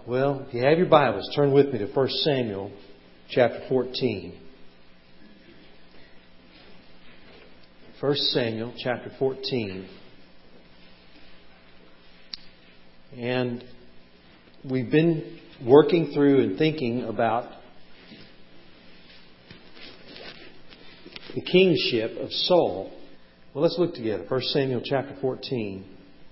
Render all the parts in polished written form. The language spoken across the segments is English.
Well, if you have your Bibles, turn with me to 1 Samuel chapter 14. 1 Samuel chapter 14. And we've been working through and thinking about the kingship of Saul. Well, let's look together. 1 Samuel chapter 14.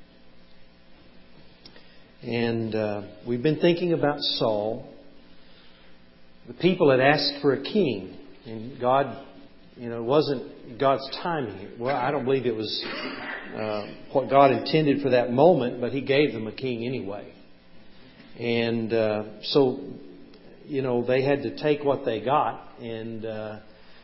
And we've been thinking about Saul. The people had asked for a king. And God, it wasn't God's timing. Well, I don't believe it was what God intended for that moment, but He gave them a king anyway. And so, they had to take what they got. And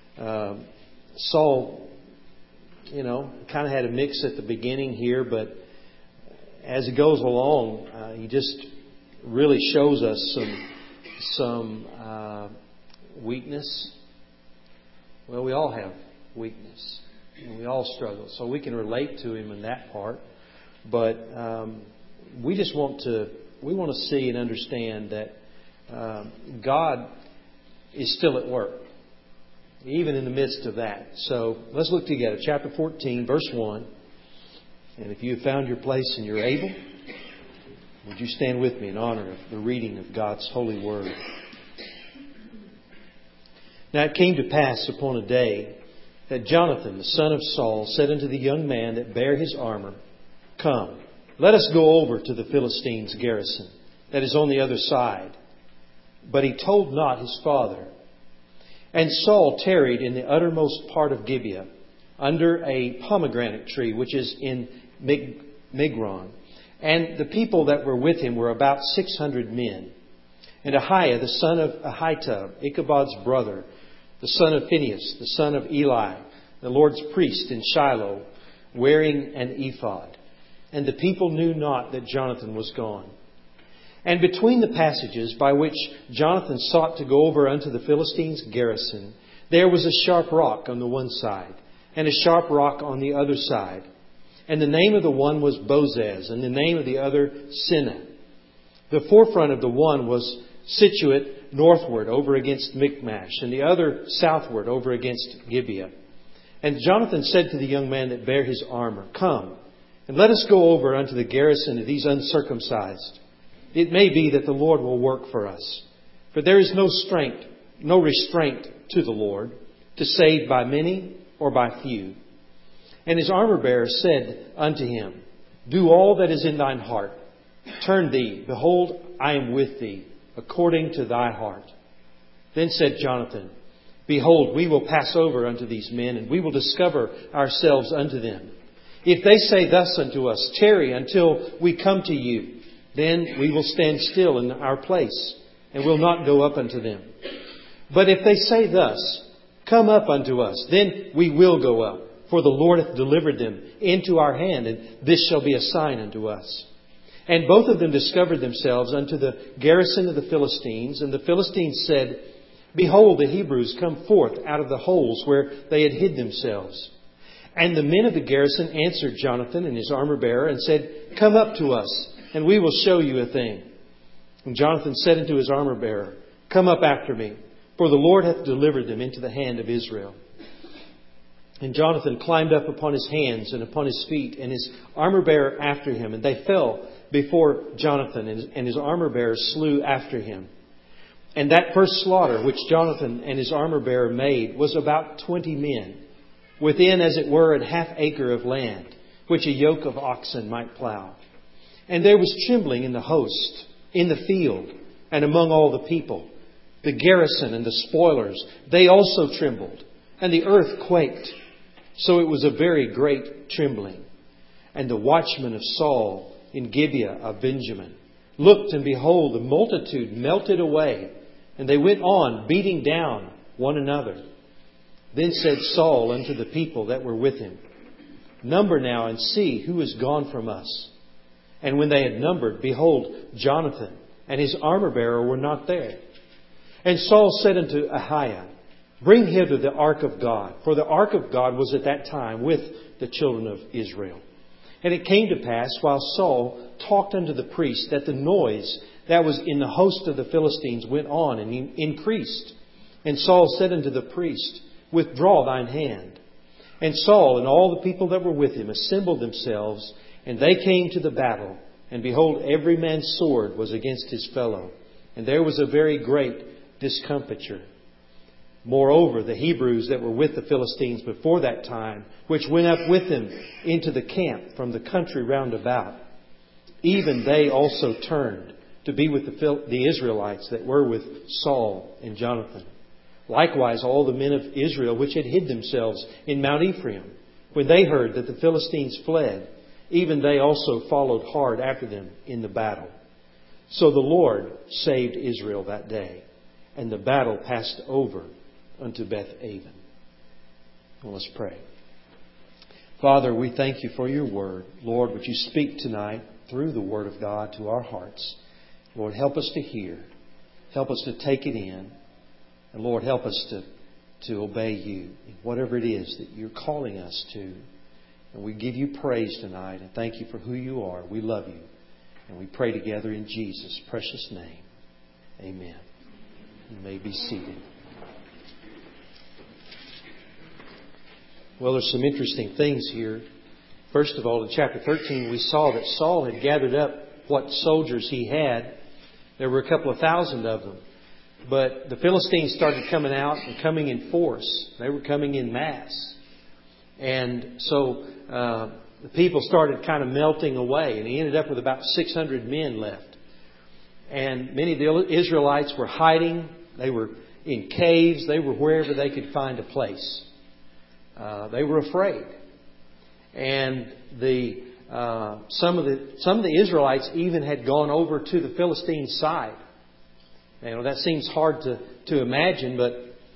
Saul, kind of had a mix at the beginning here, but as it goes along, he just really shows us some weakness. Well, we all have weakness, and we all struggle, so we can relate to him in that part. But we want to see and understand that God is still at work, even in the midst of that. So let's look together. Chapter 14, verse 1. And if you have found your place and you're able, would you stand with me in honor of the reading of God's holy word? Now it came to pass upon a day that Jonathan, the son of Saul, said unto the young man that bare his armor, Come, let us go over to the Philistines' garrison, that is on the other side. But he told not his father. And Saul tarried in the uttermost part of Gibeah, under a pomegranate tree, which is in Migron. And the people that were with him were about 600 men. And Ahiah, the son of Ahitub, Ichabod's brother, the son of Phinehas, the son of Eli, the Lord's priest in Shiloh, wearing an ephod. And the people knew not that Jonathan was gone. And between the passages by which Jonathan sought to go over unto the Philistines' garrison, there was a sharp rock on the one side, and a sharp rock on the other side. And the name of the one was Bozez, and the name of the other Seneh. The forefront of the one was situate northward over against Michmash, and the other southward over against Gibeah. And Jonathan said to the young man that bare his armor, Come, and let us go over unto the garrison of these uncircumcised. It may be that the Lord will work for us. For there is no restraint to the Lord, to save by many or by few. And his armor-bearer said unto him, Do all that is in thine heart. Turn thee, behold, I am with thee, according to thy heart. Then said Jonathan, Behold, we will pass over unto these men, and we will discover ourselves unto them. If they say thus unto us, Tarry until we come to you, then we will stand still in our place, and will not go up unto them. But if they say thus, Come up unto us, then we will go up. For the Lord hath delivered them into our hand, and this shall be a sign unto us. And both of them discovered themselves unto the garrison of the Philistines. And the Philistines said, Behold, the Hebrews come forth out of the holes where they had hid themselves. And the men of the garrison answered Jonathan and his armor-bearer, and said, Come up to us, and we will show you a thing. And Jonathan said unto his armor-bearer, Come up after me, for the Lord hath delivered them into the hand of Israel. And Jonathan climbed up upon his hands and upon his feet, and his armor-bearer after him. And they fell before Jonathan, and his armor-bearer slew after him. And that first slaughter which Jonathan and his armor-bearer made was about 20 men, within, as it were, an half acre of land, which a yoke of oxen might plow. And there was trembling in the host, in the field, and among all the people. The garrison and the spoilers, they also trembled, and the earth quaked. So it was a very great trembling. And the watchmen of Saul in Gibeah of Benjamin looked, and behold, the multitude melted away, and they went on beating down one another. Then said Saul unto the people that were with him, Number now and see who is gone from us. And when they had numbered, behold, Jonathan and his armor-bearer were not there. And Saul said unto Ahiah, Bring hither the ark of God. For the ark of God was at that time with the children of Israel. And it came to pass, while Saul talked unto the priest, that the noise that was in the host of the Philistines went on and increased. And Saul said unto the priest, Withdraw thine hand. And Saul and all the people that were with him assembled themselves, and they came to the battle. And behold, every man's sword was against his fellow. And there was a very great discomfiture. Moreover, the Hebrews that were with the Philistines before that time, which went up with them into the camp from the country round about, even they also turned to be with the Israelites that were with Saul and Jonathan. Likewise, all the men of Israel which had hid themselves in Mount Ephraim, when they heard that the Philistines fled, even they also followed hard after them in the battle. So the Lord saved Israel that day, and the battle passed over unto Beth-aven. Well, let's pray. Father, we thank you for your word. Lord, would you speak tonight through the word of God to our hearts. Lord, help us to hear. Help us to take it in. And Lord, help us to obey you in whatever it is that you're calling us to. And we give you praise tonight and thank you for who you are. We love you. And we pray together in Jesus' precious name. Amen. You may be seated. Well, there's some interesting things here. First of all, in chapter 13, we saw that Saul had gathered up what soldiers he had. There were a couple of thousand of them. But the Philistines started coming out and coming in force. They were coming in mass. And so the people started kind of melting away. And he ended up with about 600 men left. And many of the Israelites were hiding. They were in caves. They were wherever they could find a place. They were afraid. And some of the Israelites even had gone over to the Philistine side. You know, that seems hard to imagine, but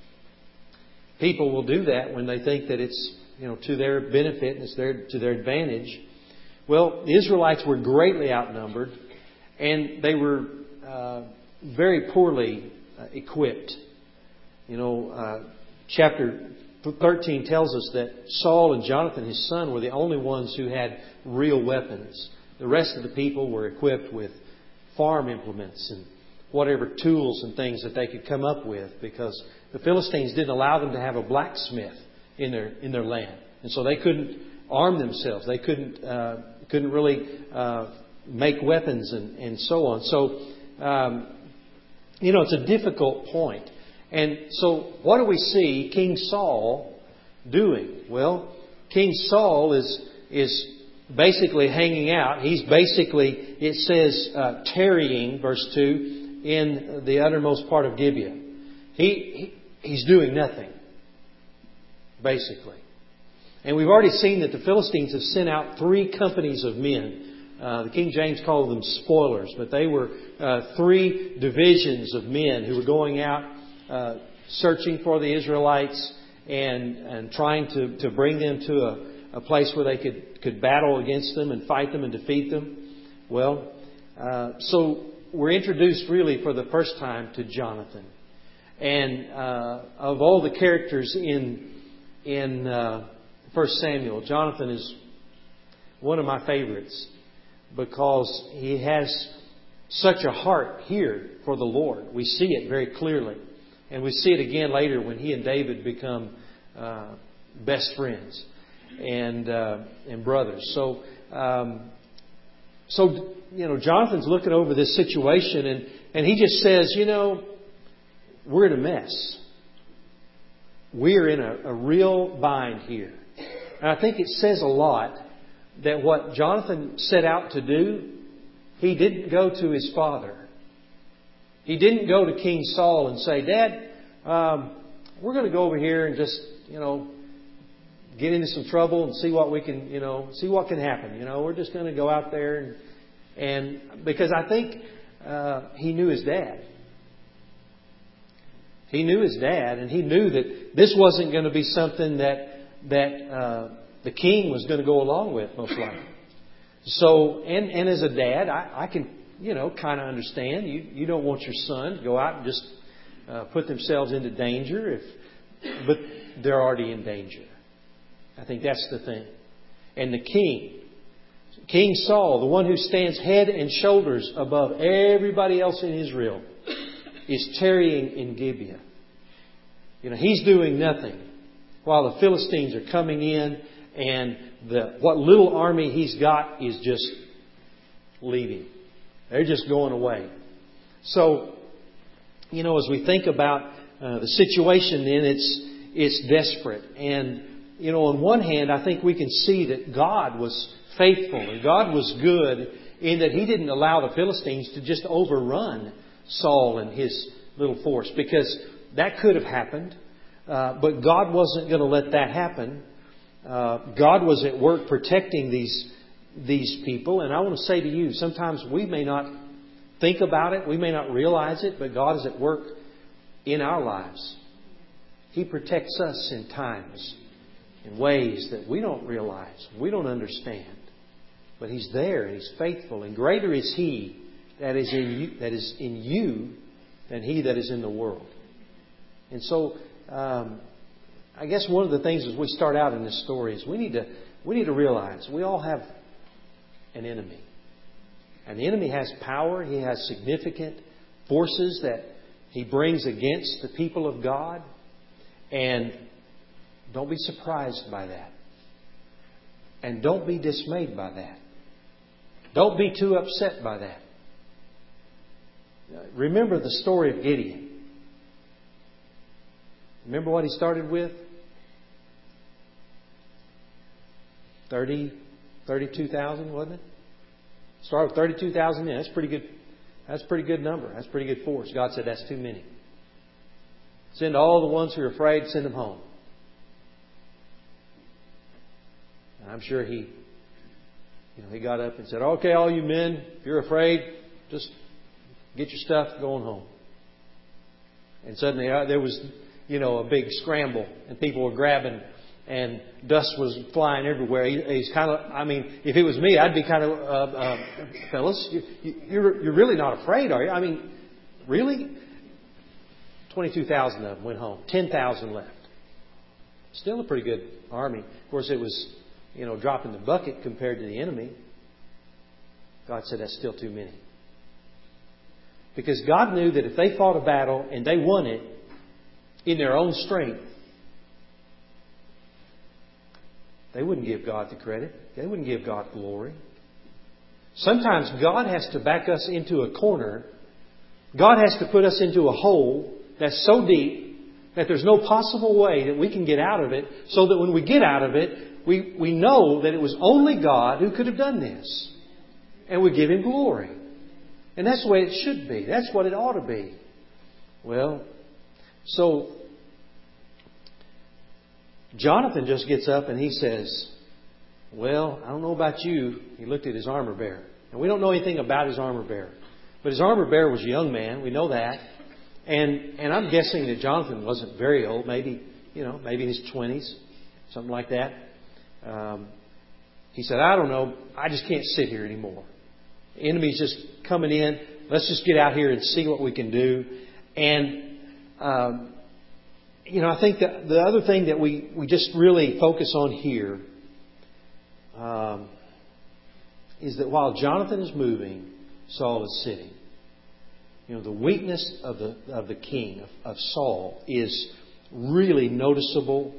people will do that when they think that it's, you know, to their benefit and it's to their advantage. Well, the Israelites were greatly outnumbered, and they were very poorly equipped. You know, chapter 13 tells us that Saul and Jonathan, his son, were the only ones who had real weapons. The rest of the people were equipped with farm implements and whatever tools and things that they could come up with, because the Philistines didn't allow them to have a blacksmith in their land, and so they couldn't arm themselves. They couldn't really make weapons and so on. So you know, it's a difficult point. And so what do we see King Saul doing? Well, King Saul is basically hanging out. He's basically, it says, tarrying, verse 2, in the uttermost part of Gibeah. He's doing nothing, basically. And we've already seen that the Philistines have sent out 3 companies of men. The King James called them spoilers, but they were 3 divisions of men who were going out searching for the Israelites and trying to bring them to a place where they could battle against them and fight them and defeat them. Well, so we're introduced really for the first time to Jonathan. And of all the characters in 1 Samuel, Jonathan is one of my favorites because he has such a heart here for the Lord. We see it very clearly. And we see it again later when he and David become best friends and brothers. So you know, Jonathan's looking over this situation and he just says, you know, we're in a mess. We're in a real bind here. And I think it says a lot that what Jonathan set out to do, he didn't go to his father. He didn't go to King Saul and say, Dad, we're going to go over here and just, you know, get into some trouble and see what we can, you know, see what can happen. You know, we're just going to go out there and because I think he knew his dad. He knew his dad, and he knew that this wasn't going to be something that the king was going to go along with, most likely. So, and as a dad, I can, you know, kind of understand. You don't want your son to go out and just put themselves into danger, but they're already in danger. I think that's the thing. And the king King Saul, the one who stands head and shoulders above everybody else in Israel, is tarrying in Gibeah. He's doing nothing while the Philistines are coming in, and what little army he's got is just leaving. They're just going away. So, as we think about the situation, then it's desperate. And on one hand, I think we can see that God was faithful and God was good in that He didn't allow the Philistines to just overrun Saul and his little force, because that could have happened. But God wasn't going to let that happen. God was at work protecting these people. And I want to say to you, sometimes we may not think about it, we may not realize it, but God is at work in our lives. He protects us in times, in ways that we don't realize, we don't understand. But He's there and He's faithful. And greater is He that is in you than he that is in the world. And so, I guess one of the things as we start out in this story is we need to realize we all have an enemy. And the enemy has power. He has significant forces that he brings against the people of God. And don't be surprised by that. And don't be dismayed by that. Don't be too upset by that. Remember the story of Gideon. Remember what he started with? 32,000, wasn't it? Started with 32,000 men. That's pretty good. That's a pretty good number. That's a pretty good force. God said that's too many. Send all the ones who are afraid, send them home. And I'm sure he got up and said, "Okay, all you men, if you're afraid, just get your stuff, going home." And suddenly there was, a big scramble, and people were grabbing, and dust was flying everywhere. He's kind of, if it was me, I'd be kind of, fellas, you're really not afraid, are you? Really? 22,000 of them went home. 10,000 left. Still a pretty good army. Of course, it was, dropping the bucket compared to the enemy. God said that's still too many. Because God knew that if they fought a battle and they won it in their own strength, they wouldn't give God the credit. They wouldn't give God glory. Sometimes God has to back us into a corner. God has to put us into a hole that's so deep that there's no possible way that we can get out of it, so that when we get out of it, we know that it was only God who could have done this. And we give Him glory. And that's the way it should be. That's what it ought to be. Well, so Jonathan just gets up and he says, "Well, I don't know about you." He looked at his armor bearer. And we don't know anything about his armor bearer. But his armor bearer was a young man. We know that. And I'm guessing that Jonathan wasn't very old. Maybe in his 20s. Something like that. He said, "I don't know. I just can't sit here anymore. The enemy's just coming in. Let's just get out here and see what we can do." And, I think that the other thing that we just really focus on here is that while Jonathan is moving, Saul is sitting. The weakness of the king, of Saul, is really noticeable.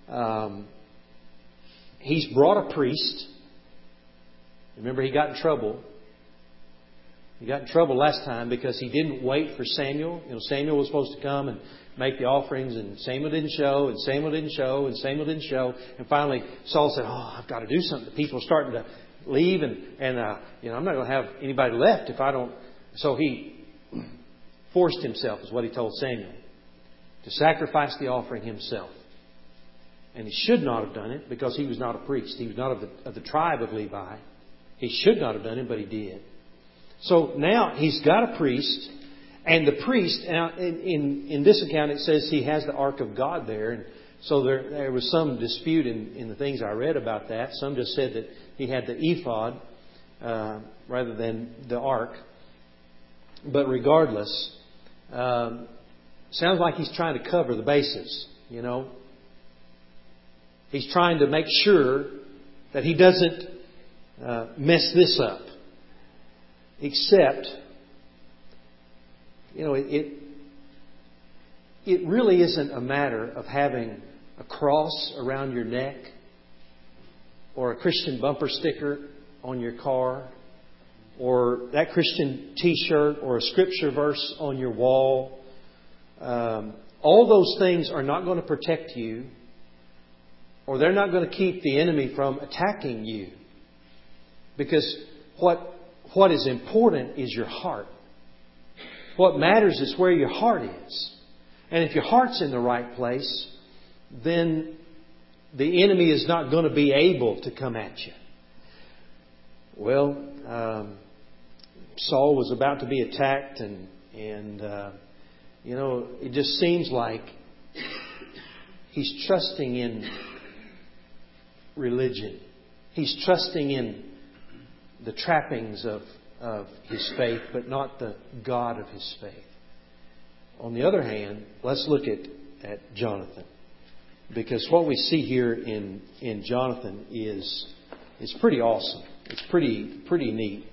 He's brought a priest. Remember, he got in trouble. He got in trouble last time because he didn't wait for Samuel. Samuel was supposed to come and make the offerings, and Samuel didn't show, and Samuel didn't show, and Samuel didn't show. And finally, Saul said, "I've got to do something. The people are starting to leave, and I'm not going to have anybody left if I don't." So he forced himself, is what he told Samuel, to sacrifice the offering himself. And he should not have done it because he was not a priest. He was not of the tribe of Levi. He should not have done it, but he did. So now he's got a priest, and the priest, in this account it says he has the Ark of God there. And so there was some dispute in the things I read about that. Some just said that he had the ephod rather than the Ark. But regardless, sounds like he's trying to cover the bases, He's trying to make sure that he doesn't mess this up. Except, it really isn't a matter of having a cross around your neck or a Christian bumper sticker on your car or that Christian t-shirt or a scripture verse on your wall. All those things are not going to protect you, or they're not going to keep the enemy from attacking you. Because what is important is your heart. What matters is where your heart is. And if your heart's in the right place, then the enemy is not going to be able to come at you. Well, Saul was about to be attacked, and it just seems like he's trusting in religion. He's trusting in the trappings of his faith, but not the God of his faith. On the other hand, let's look at Jonathan. Because what we see here in Jonathan is pretty awesome. It's pretty neat.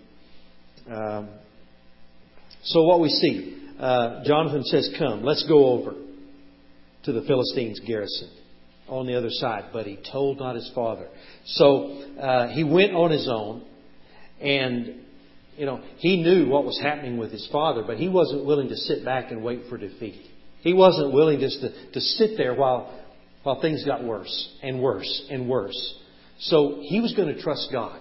So what we see, Jonathan says, "Come, let's go over to the Philistines' garrison on the other side." But he told not his father. So he went on his own, and he knew what was happening with his father, but he wasn't willing to sit back and wait for defeat. He wasn't willing just to sit there while things got worse and worse and worse. So he was going to trust God.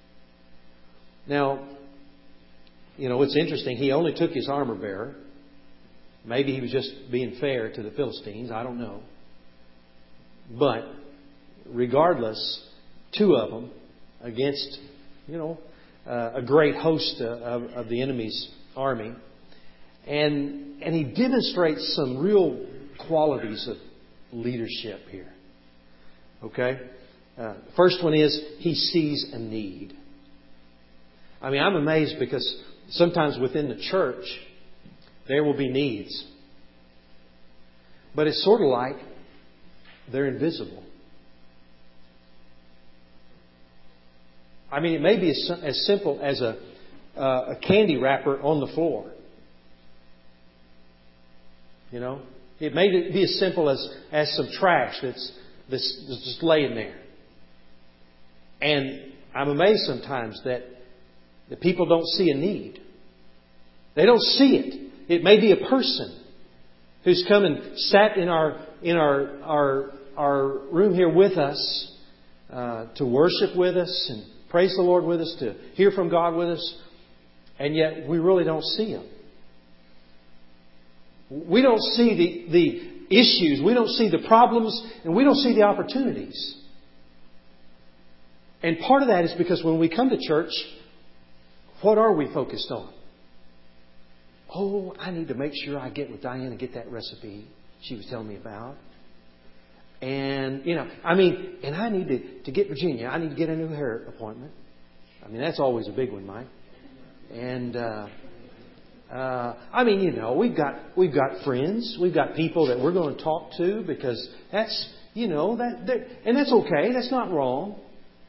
Now, it's interesting. He only took his armor bearer. Maybe he was just being fair to the Philistines. I don't know. But regardless, 2 of them against, a great host of the enemy's army. And he demonstrates some real qualities of leadership here. Okay? The first one is he sees a need. I mean, I'm amazed because sometimes within the church there will be needs. But it's sort of like they're invisible. I mean, it may be as simple as a candy wrapper on the floor. It may be as simple as some trash that's just laying there. And I'm amazed sometimes that the people don't see a need. They don't see it. It may be a person who's come and sat in our room here with us to worship with us and praise the Lord with us, to hear from God with us, and yet we really don't see Him. We don't see the issues, we don't see the problems, and we don't see the opportunities. And part of that is because when we come to church, what are we focused on? Oh, I need to make sure I get with Diane and get that recipe she was telling me about. And, and I need to get Virginia. I need to get a new hair appointment. I mean, that's always a big one, Mike. And, we've got friends. We've got people that we're going to talk to because that's, and that's okay. That's not wrong.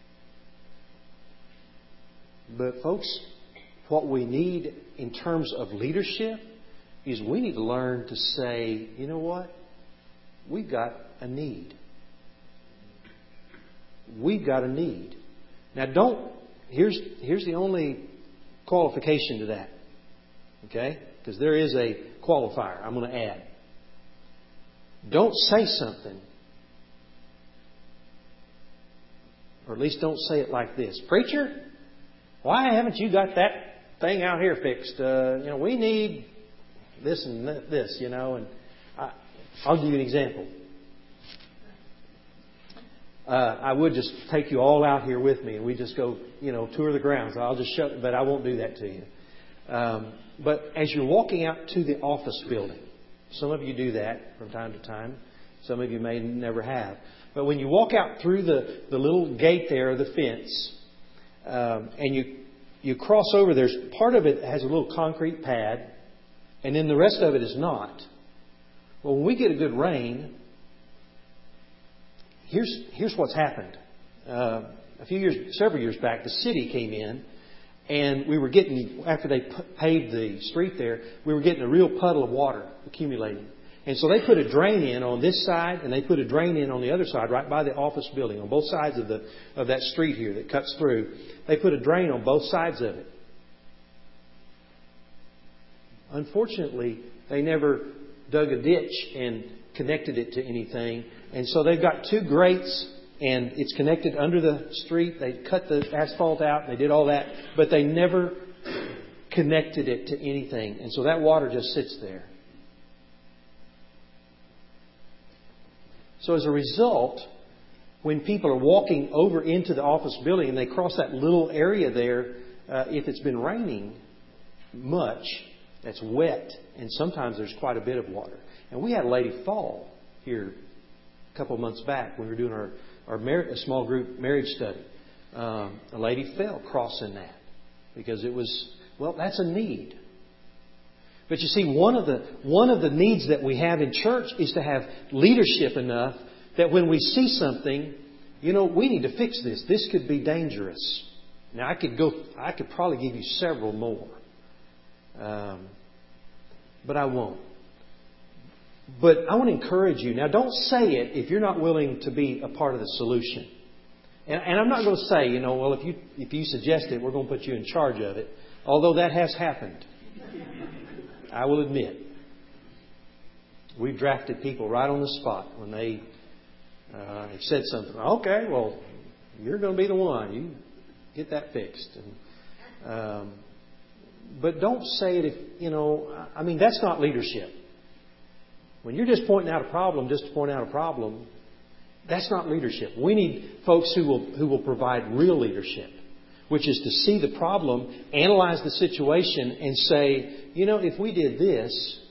But folks, what we need in terms of leadership is we need to learn to say, you know what? We've got a need. We've got a need. Now here's the only qualification to that. Okay? Because there is a qualifier I'm going to add. Don't say something, or at least don't say it like this. Preacher, why haven't you got that thing out here fixed? We need this and this, and I'll give you an example. I would just take you all out here with me and we just go, tour the grounds. I'll just but I won't do that to you. But as you're walking out to the office building, some of you do that from time to time. Some of you may never have. But when you walk out through the little gate there, the fence, and you cross over, there's part of it has a little concrete pad, and then the rest of it is not. Well, when we get a good rain, here's what's happened. several years back, the city came in, and we were getting, after they paved the street there, we were getting a real puddle of water accumulating. And so they put a drain in on this side, and they put a drain in on the other side, right by the office building, on both sides of that street here that cuts through. They put a drain on both sides of it. Unfortunately, they never dug a ditch and connected it to anything. And so they've got two grates, and it's connected under the street. They cut the asphalt out. They did all that. But they never connected it to anything. And so that water just sits there. So as a result, when people are walking over into the office building and they cross that little area there, if it's been raining much, that's wet, and sometimes there's quite a bit of water. And we had a lady fall here a couple of months back when we were doing a small group marriage study. A lady fell crossing that because it was, well, that's a need. But you see, one of the needs that we have in church is to have leadership enough that when we see something, we need to fix this. This could be dangerous. Now, I could probably give you several more. But I won't. But I want to encourage you. Now, don't say it if you're not willing to be a part of the solution. And I'm not going to say, well, if you suggest it, we're going to put you in charge of it. Although that has happened. I will admit. We've drafted people right on the spot when they have said something. Okay, well, you're going to be the one. You get that fixed. But don't say it if, that's not leadership. When you're just pointing out a problem, just to point out a problem, that's not leadership. We need folks who will provide real leadership, which is to see the problem, analyze the situation, and say, if we did this,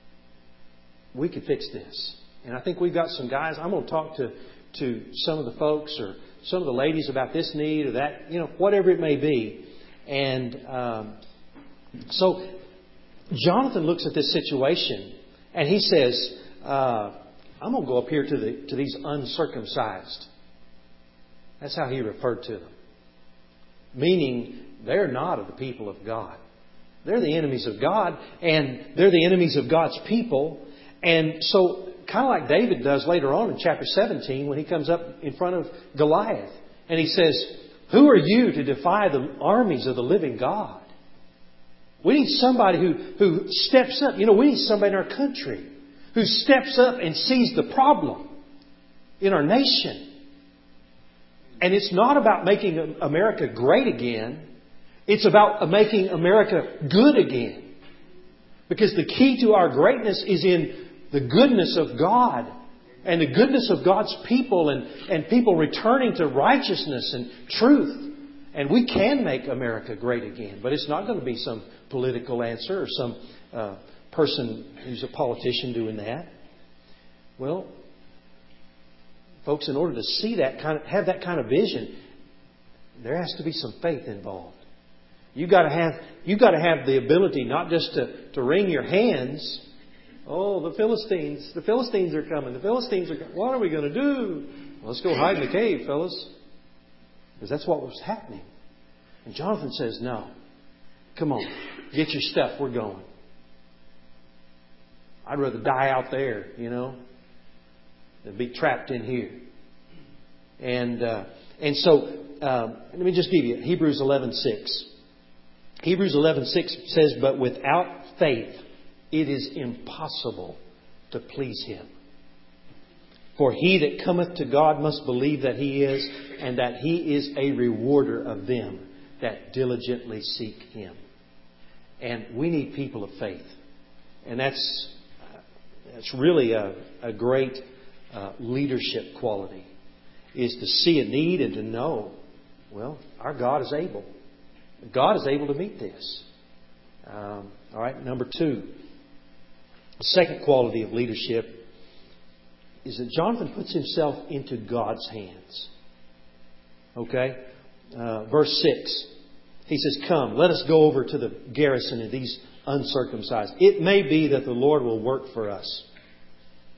we could fix this. And I think we've got some guys. I'm going to talk to some of the folks or some of the ladies about this need or that, whatever it may be. And so Jonathan looks at this situation and he says, I'm going to go up here to these uncircumcised. That's how he referred to them. Meaning they're not of the people of God. They're the enemies of God, and they're the enemies of God's people. And so, kind of like David does later on in chapter 17 when he comes up in front of Goliath. And he says, who are you to defy the armies of the living God? We need somebody who steps up. We need somebody in our country who steps up and sees the problem in our nation. And it's not about making America great again. It's about making America good again. Because the key to our greatness is in the goodness of God and the goodness of God's people and people returning to righteousness and truth. And we can make America great again. But it's not going to be some political answer or some person who's a politician doing that. Well, folks, in order to see that have that kind of vision, there has to be some faith involved. You've got to have the ability not just to wring your hands. Oh, the Philistines are coming. The Philistines are coming. What are we going to do? Well, let's go hide in the cave, fellas. Because that's what was happening. And Jonathan says, no. Come on. Get your stuff. We're going. I'd rather die out there, than be trapped in here. And so, let me just give you Hebrews 11:6. Hebrews 11:6 says, but without faith, it is impossible to please Him. For he that cometh to God must believe that He is, and that He is a rewarder of them that diligently seek Him. And we need people of faith. And that's really a great leadership quality, is to see a need and to know, well, our God is able. God is able to meet this. All right, number 2. The second quality of leadership is that Jonathan puts himself into God's hands. Okay? Verse 6. He says, come, let us go over to the garrison of these uncircumcised. It may be that the Lord will work for us.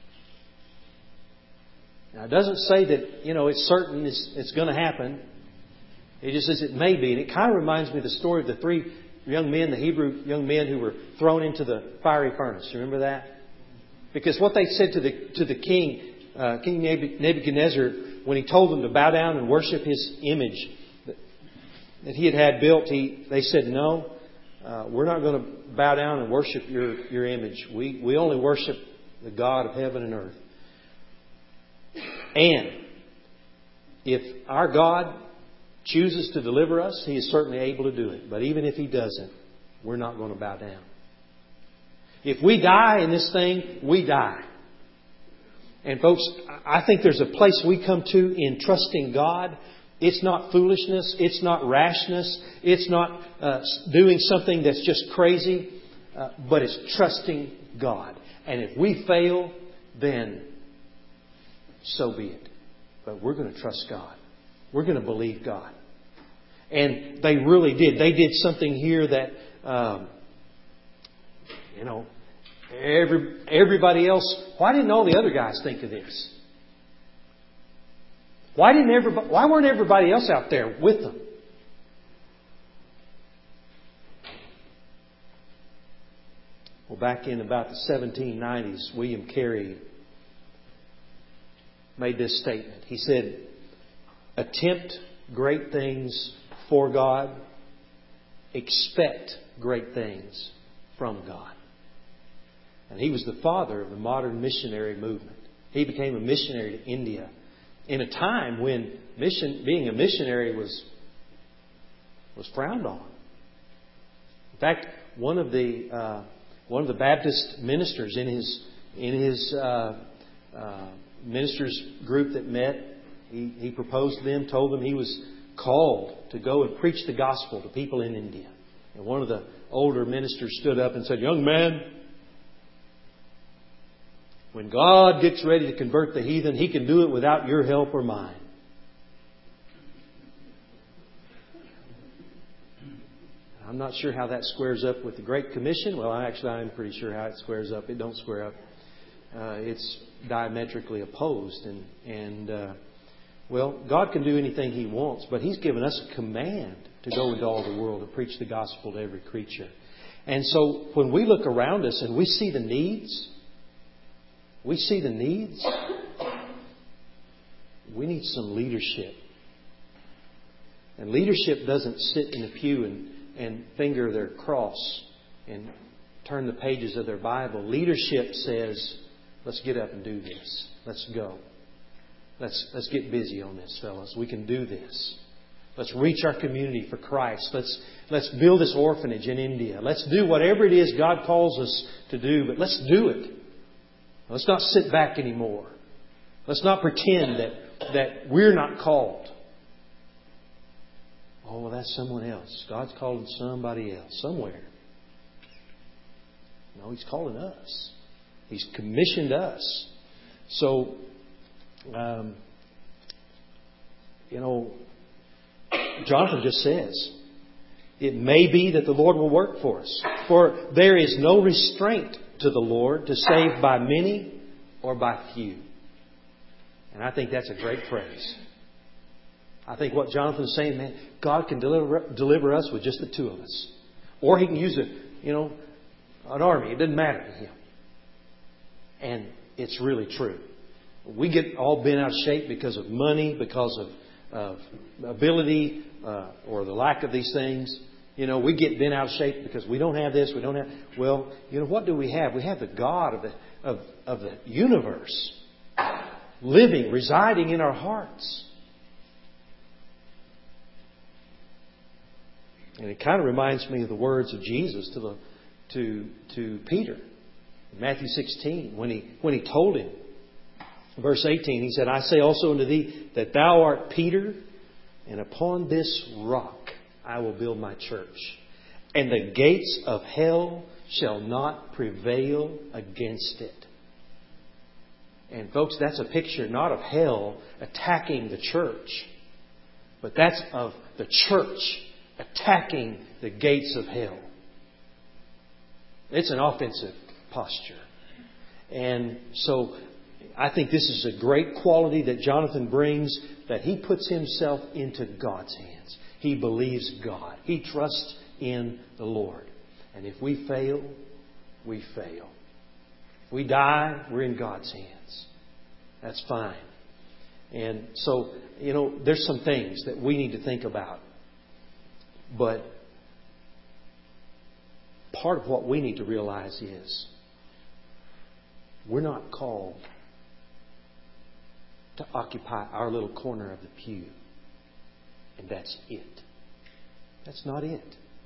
Now, it doesn't say that, it's certain it's going to happen. It just says it may be. And it kind of reminds me of the story of the three young men, the Hebrew young men who were thrown into the fiery furnace. You remember that? Because what they said to the king, King Nebuchadnezzar, when he told them to bow down and worship his image that he had built, they said, no, we're not going to bow down and worship your image. We only worship the God of heaven and earth. And if our God chooses to deliver us, He is certainly able to do it. But even if He doesn't, we're not going to bow down. If we die in this thing, we die. And folks, I think there's a place we come to in trusting God. It's not foolishness. It's not rashness. It's not doing something that's just crazy. But it's trusting God. And if we fail, then so be it. But we're going to trust God. We're going to believe God. And they really did. They did something here that, everybody else. Why didn't all the other guys think of this? Why weren't everybody else out there with them? Well, back in about the 1790s, William Carey made this statement. He said, attempt great things for God, expect great things from God. And he was the father of the modern missionary movement. He became a missionary to India in a time when being a missionary was frowned on. In fact, one of the Baptist ministers in his ministers group that met, he proposed to them, told them he was called to go and preach the gospel to people in India. And one of the older ministers stood up and said, young man, when God gets ready to convert the heathen, He can do it without your help or mine. I'm not sure how that squares up with the Great Commission. Well, I'm pretty sure how it squares up. It don't square up. It's diametrically opposed. Well, God can do anything He wants, but He's given us a command to go into all the world and preach the gospel to every creature. And so when we look around us and we see the needs, we need some leadership. And leadership doesn't sit in a pew and finger their cross and turn the pages of their Bible. Leadership says, let's get up and do this. Let's go. Let's get busy on this, fellas. We can do this. Let's reach our community for Christ. Let's build this orphanage in India. Let's do whatever it is God calls us to do, but let's do it. Let's not sit back anymore. Let's not pretend that we're not called. Oh, well, that's someone else. God's calling somebody else, somewhere. No, He's calling us. He's commissioned us. So, Jonathan just says, it may be that the Lord will work for us. For there is no restraint to the Lord to save by many or by few. And I think that's a great phrase. I think what Jonathan's saying, man, God can deliver us with just the two of us. Or He can use an army. It doesn't matter to Him. And it's really true. We get all bent out of shape because of money, because of ability, or the lack of these things. We get bent out of shape because we don't have this, we don't have... Well, what do we have? We have the God of the universe living, residing in our hearts. And it kind of reminds me of the words of Jesus to Peter in Matthew 16 when he told him, verse 18, He said, I say also unto thee that thou art Peter, and upon this rock I will build my church, and the gates of hell shall not prevail against it. And folks, that's a picture not of hell attacking the church, but that's of the church attacking the gates of hell. It's an offensive posture. And so I think this is a great quality that Jonathan brings, that he puts himself into God's hands. He believes God. He trusts in the Lord. And if we fail, we fail. If we die, we're in God's hands. That's fine. And so, there's some things that we need to think about. But part of what we need to realize is we're not called to occupy our little corner of the pew. And that's it. That's not it.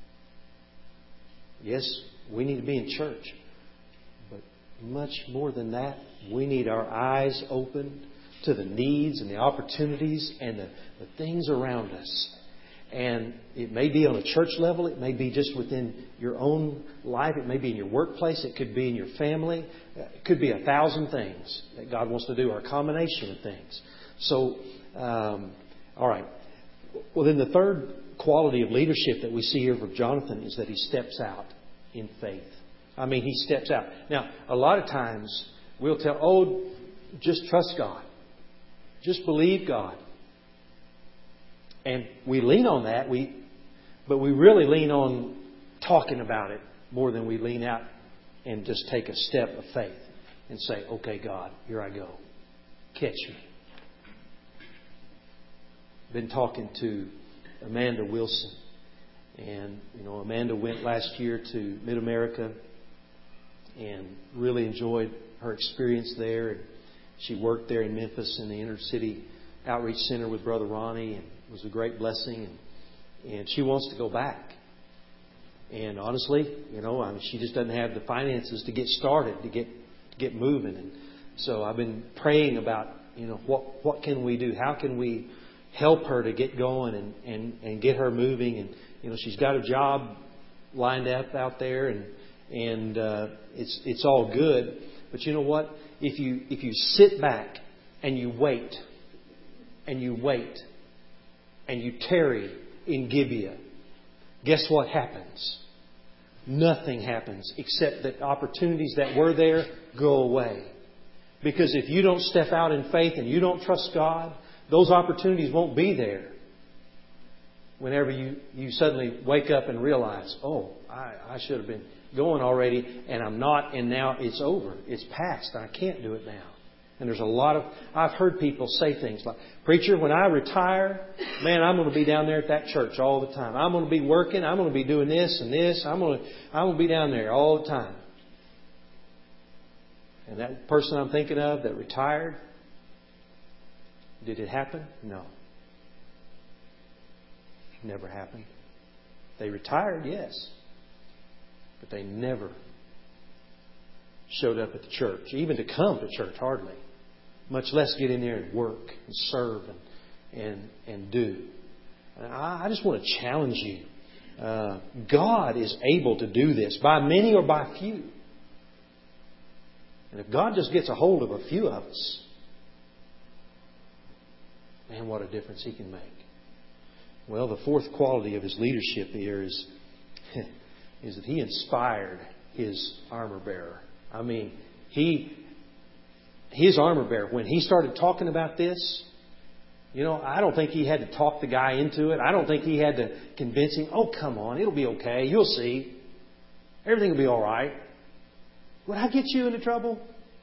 Yes, we need to be in church. But much more than that, we need our eyes open to the needs and the opportunities and the things around us. And it may be on a church level. It may be just within your own life. It may be in your workplace. It could be in your family. It could be 1,000 things that God wants to do, or a combination of things. So, all right. Well, then the third quality of leadership that we see here from Jonathan is that he steps out in faith. I mean, he steps out. Now, a lot of times we'll tell, just trust God. Just believe God. And we lean on that, but we really lean on talking about it more than we lean out and just take a step of faith and say, okay, God, here I go. Catch me. Been talking to Amanda Wilson. And, Amanda went last year to Mid-America and really enjoyed her experience there. And she worked there in Memphis in the Inner City Outreach Center with Brother Ronnie, and it was a great blessing. And she wants to go back. And honestly, she just doesn't have the finances to get started, to get moving. And so I've been praying about, what can we do? How can we help her to get going and get her moving? And she's got a job lined up out there, and it's all good. But you know what? If you sit back and you wait and you wait and you tarry in Gibeah, guess what happens? Nothing happens except that opportunities that were there go away. Because if you don't step out in faith and you don't trust God, those opportunities won't be there. Whenever you suddenly wake up and realize, I should have been going already, and I'm not, and now it's over. It's past. I can't do it now. And there's I've heard people say things like, preacher, when I retire, man, I'm going to be down there at that church all the time. I'm going to be working. I'm going to be doing this and this. I'm going to be down there all the time. And that person I'm thinking of that retired, did it happen? No. It never happened. They retired, yes. But they never showed up at the church, even to come to church, hardly. Much less get in there and work and serve and do. And I just want to challenge you. God is able to do this by many or by few. And if God just gets a hold of a few of us, man, what a difference He can make. Well, the fourth quality of His leadership here is that He inspired His armor bearer. I mean, his armor bearer, when he started talking about this, I don't think he had to talk the guy into it. I don't think he had to convince him, come on, it'll be okay. You'll see. Everything will be all right. Would I get you into trouble?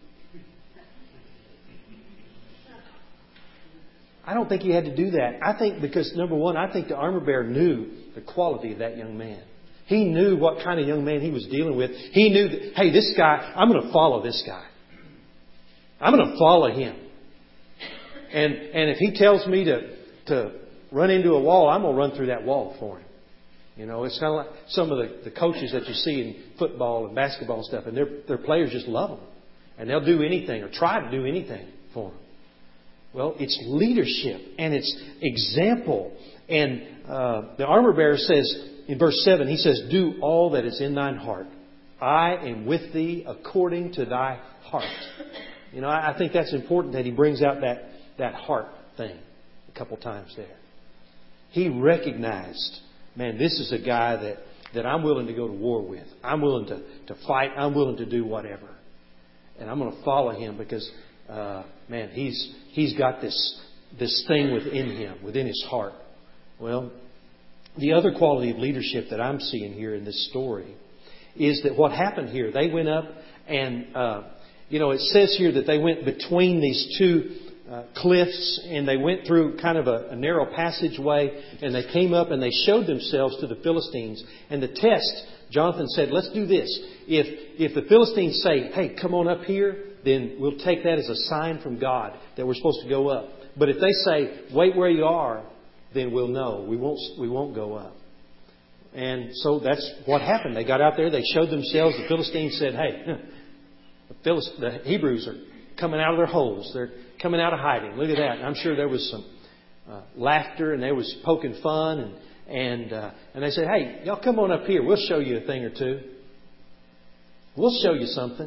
I don't think he had to do that. I think because, number one, I think the armor bearer knew the quality of that young man. He knew what kind of young man he was dealing with. He knew that, hey, this guy, I'm going to follow this guy. I'm going to follow him. And if he tells me to run into a wall, I'm going to run through that wall for him. It's kind of like some of the coaches that you see in football and basketball and stuff, and their players just love them. And they'll do anything or try to do anything for them. Well, it's leadership and it's example. And the armor bearer says, in verse 7, he says, do all that is in thine heart. I am with thee according to thy heart. I think that's important that he brings out that heart thing a couple times there. He recognized, man, this is a guy that I'm willing to go to war with. I'm willing to fight. I'm willing to do whatever. And I'm going to follow him because, man, he's got this thing within him, within his heart. Well, The other quality of leadership that I'm seeing here in this story is that what happened here, they went up and, it says here that they went between these two cliffs, and they went through kind of a narrow passageway, and they came up and they showed themselves to the Philistines. And the test, Jonathan said, let's do this. If the Philistines say, hey, come on up here, then we'll take that as a sign from God that we're supposed to go up. But if they say, wait where you are, then we'll know. We won't go up. And so that's what happened. They got out there, they showed themselves. The Philistines said, hey, the Hebrews are coming out of their holes. They're coming out of hiding. Look at that. And I'm sure there was some laughter, and there was poking fun. And they said, hey, y'all come on up here. We'll show you a thing or two. We'll show you something.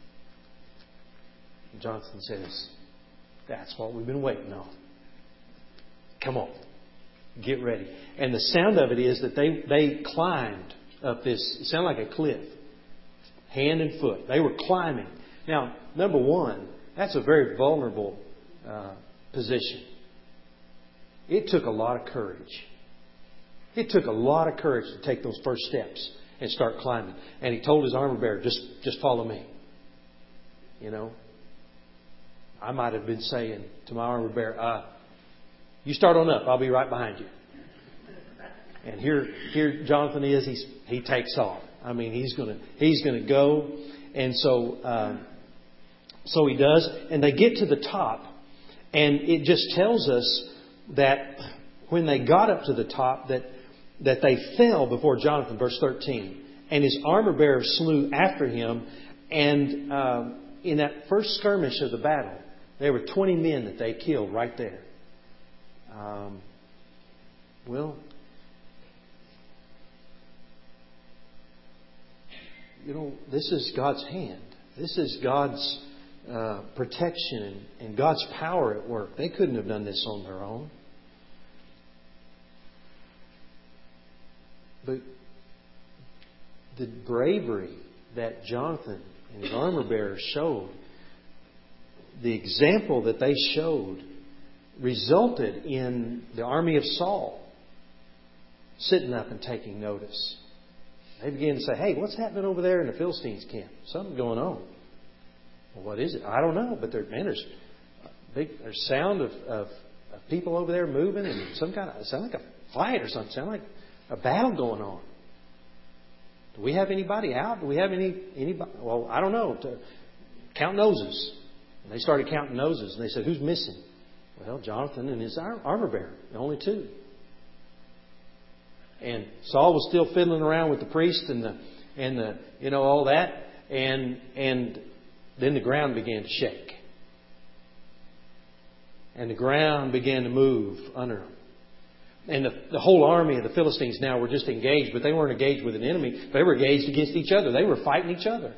And Jonathan says, that's what we've been waiting on. Come on. Get ready. And the sound of it is that they climbed up this, it sounded like a cliff. Hand and foot. They were climbing. Now, number one, that's a very vulnerable position. It took a lot of courage. It took a lot of courage to take those first steps and start climbing. And he told his armor bearer, just follow me. I might have been saying to my armor bearer, you start on up. I'll be right behind you. And here Jonathan is. He takes off. I mean, he's gonna go. And so he does. And they get to the top, and it just tells us that when they got up to the top, that they fell before Jonathan. Verse 13. And his armor bearer slew after him. And in that first skirmish of the battle, there were 20 men that they killed right there. This is God's hand. This is God's protection and God's power at work. They couldn't have done this on their own. But the bravery that Jonathan and his armor bearer showed, the example that they showed, resulted in the army of Saul sitting up and taking notice. They began to say, hey, what's happening over there in the Philistines' camp? Something's going on. Well, what is it? I don't know. But there's sound of people over there moving, and it sound like a fight or something. Sound like a battle going on. Do we have anybody out? Do we have anybody? Well, I don't know. Count noses. And they started counting noses, and they said, who's missing? Well, Jonathan and his armor bearer, the only two. And Saul was still fiddling around with the priest and the all that, and then the ground began to shake, and the ground began to move under them. And the whole army of the Philistines now were just engaged, but they weren't engaged with an enemy. They were engaged against each other. They were fighting each other.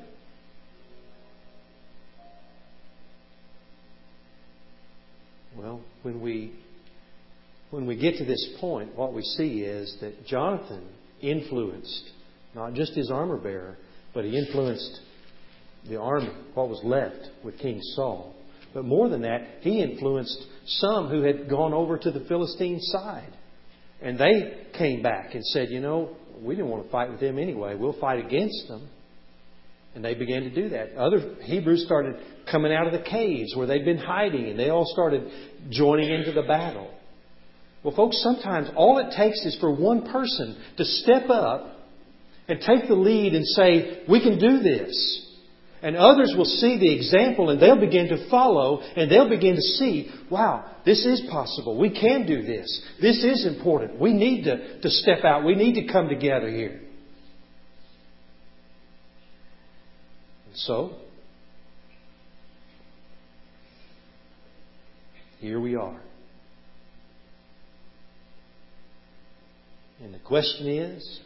Well, when we get to this point, what we see is that Jonathan influenced not just his armor bearer, but he influenced the army, what was left with King Saul. But more than that, he influenced some who had gone over to the Philistine side. And they came back and said, we didn't want to fight with them anyway. We'll fight against them. And they began to do that. Other Hebrews started coming out of the caves where they'd been hiding, and they all started joining into the battle. Well, folks, sometimes all it takes is for one person to step up and take the lead and say, we can do this. And others will see the example, and they'll begin to follow, and they'll begin to see, wow, this is possible. We can do this. This is important. We need to step out. We need to come together here. And so, here we are. And the question is,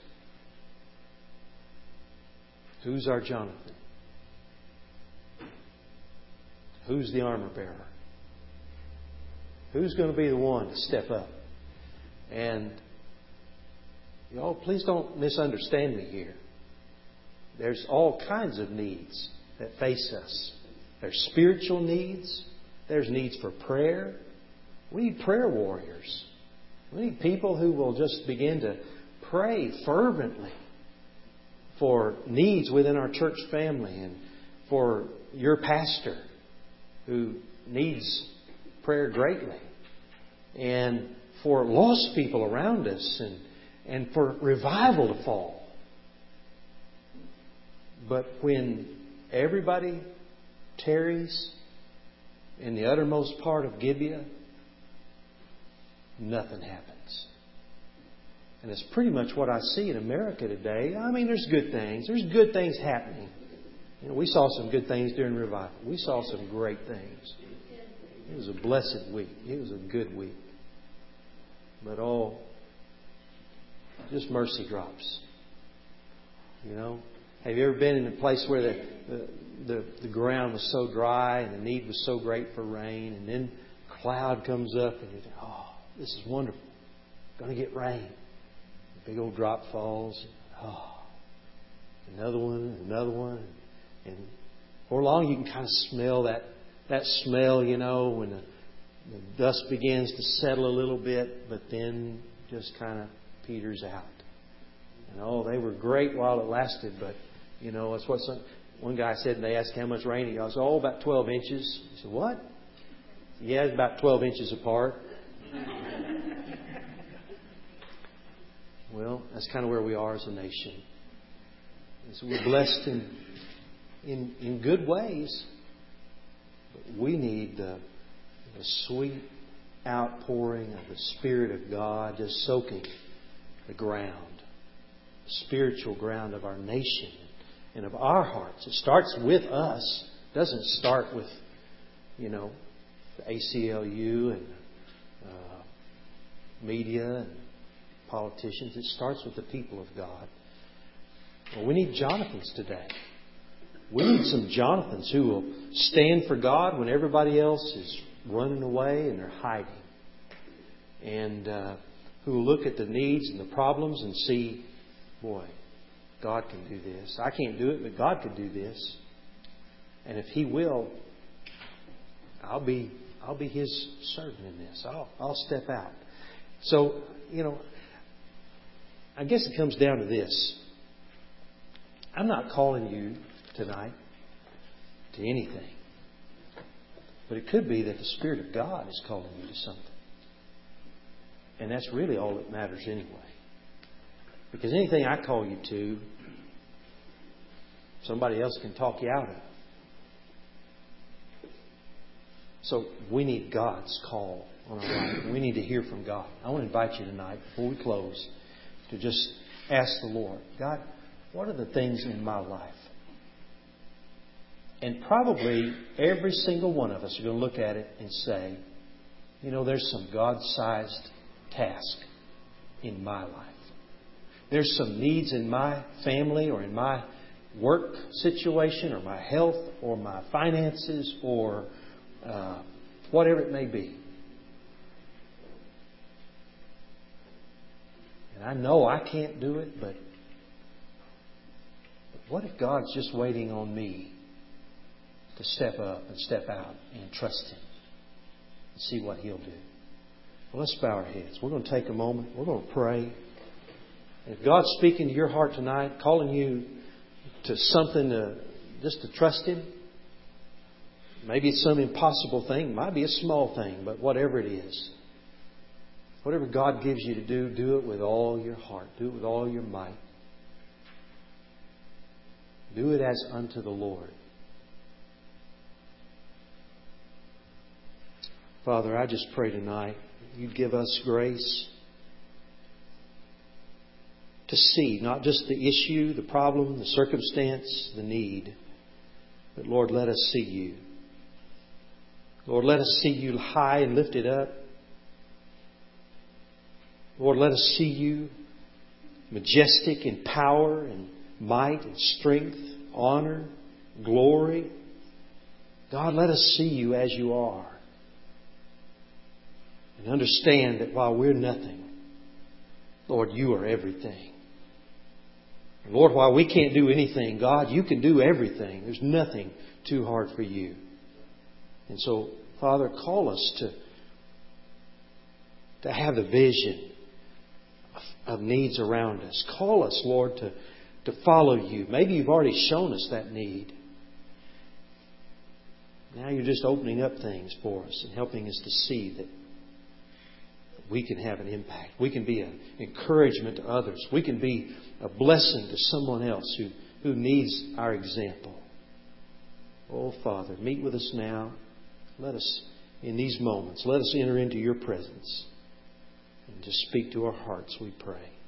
who's our Jonathan? Who's the armor bearer? Who's going to be the one to step up? And, y'all, please don't misunderstand me here. There's all kinds of needs that face us. There's spiritual needs. There's needs for prayer. We need prayer warriors. We need people who will just begin to pray fervently for needs within our church family and for your pastor who needs prayer greatly, and for lost people around us, and for revival to fall. But when everybody tarries in the uttermost part of Gibeah, nothing happens. And it's pretty much what I see in America today. I mean, there's good things. There's good things happening. You know, we saw some good things during revival. We saw some great things. It was a blessed week. It was a good week. But just mercy drops. You know, have you ever been in a place where the ground was so dry and the need was so great for rain, and then a cloud comes up and you think, oh, this is wonderful. Going to get rain. A big old drop falls. Another one. And before long you can kind of smell that smell, you know, when the dust begins to settle a little bit, but then just kind of peters out. And they were great while it lasted, but you know, it's what one guy said, and they asked how much rain he got. I said, about 12 inches. He said, what? Yeah, it's about 12 inches apart. Well, that's kind of where we are as a nation. So we're blessed in good ways, but we need the sweet outpouring of the Spirit of God just soaking the ground, the spiritual ground of our nation and of our hearts. It starts with us. It doesn't start with, you know, the ACLU and media and politicians. It starts with the people of God. Well, we need Jonathans today. We need some Jonathans who will stand for God when everybody else is running away and they're hiding. And who will look at the needs and the problems and see, boy, God can do this. I can't do it, but God can do this. And if He will, I'll be His servant in this. I'll step out. So, you know, I guess it comes down to this. I'm not calling you tonight to anything. But it could be that the Spirit of God is calling you to something. And that's really all that matters anyway. Because anything I call you to, somebody else can talk you out of. So we need God's call on our life. We need to hear from God. I want to invite you tonight, before we close, to just ask the Lord, God, what are the things in my life? And probably every single one of us are going to look at it and say, you know, there's some God-sized task in my life. There's some needs in my family or in my work situation or my health or my finances or whatever it may be. And I know I can't do it, but what if God's just waiting on me to step up and step out and trust Him and see what He'll do? Well, let's bow our heads. We're going to take a moment. We're going to pray. If God's speaking to your heart tonight, calling you to something just to trust Him, maybe it's some impossible thing. It might be a small thing, but whatever it is, whatever God gives you to do it with all your heart. Do it with all your might. Do it as unto the Lord. Father, I just pray tonight You'd give us grace to see not just the issue, the problem, the circumstance, the need, but Lord, let us see You. Lord, let us see You high and lifted up. Lord, let us see You majestic in power and might and strength, honor, glory. God, let us see You as You are. And understand that while we're nothing, Lord, You are everything. And Lord, while we can't do anything, God, You can do everything. There's nothing too hard for You. And so, Father, call us to have the vision of needs around us. Call us, Lord, to follow You. Maybe You've already shown us that need. Now You're just opening up things for us and helping us to see that we can have an impact. We can be an encouragement to others. We can be a blessing to someone else who needs our example. Oh, Father, meet with us now. Let us, in these moments, let us enter into Your presence and just speak to our hearts, we pray.